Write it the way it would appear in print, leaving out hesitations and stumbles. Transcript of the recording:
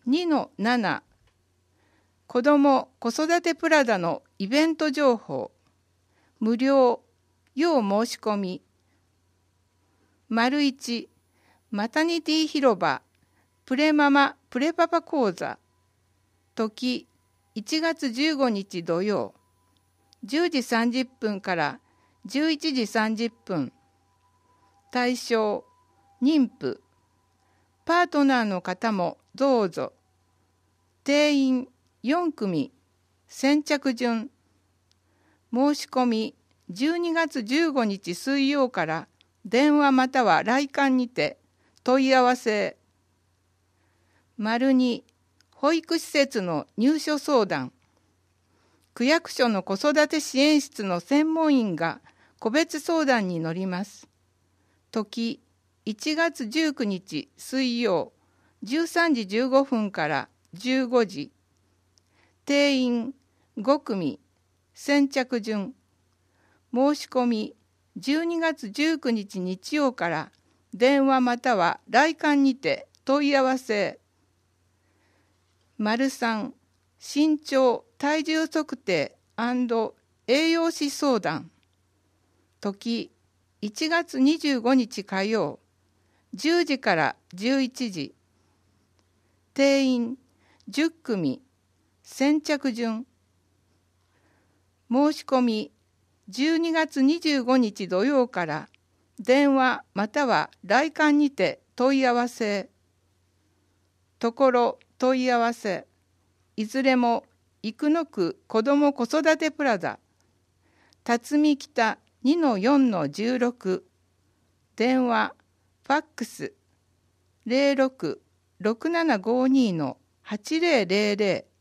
2-7 子ども子育てプラザのイベント情報無料要申し込み ① マタニティ広場プレママプレパパ講座時1月15日土曜10時30分から11時30分対象妊婦パートナーの方もどうぞ定員4組先着順申し込み12月15日水曜から電話または来館にて問い合わせ②保育施設の入所相談区役所の子育て支援室の専門員が個別相談に乗ります時1月19日水曜13時15分から15時定員5組先着順申し込み12月19日日曜から電話または来館にて問い合わせ③身長体重測定&栄養士相談時1月25日火曜10時から11時定員10組先着順申し込み12月25日土曜から電話または来館にて問い合わせところ問い合わせいずれも生野区子ども子育てプラザ辰巳北 2-4-16 電話ファックス 06-6752-8000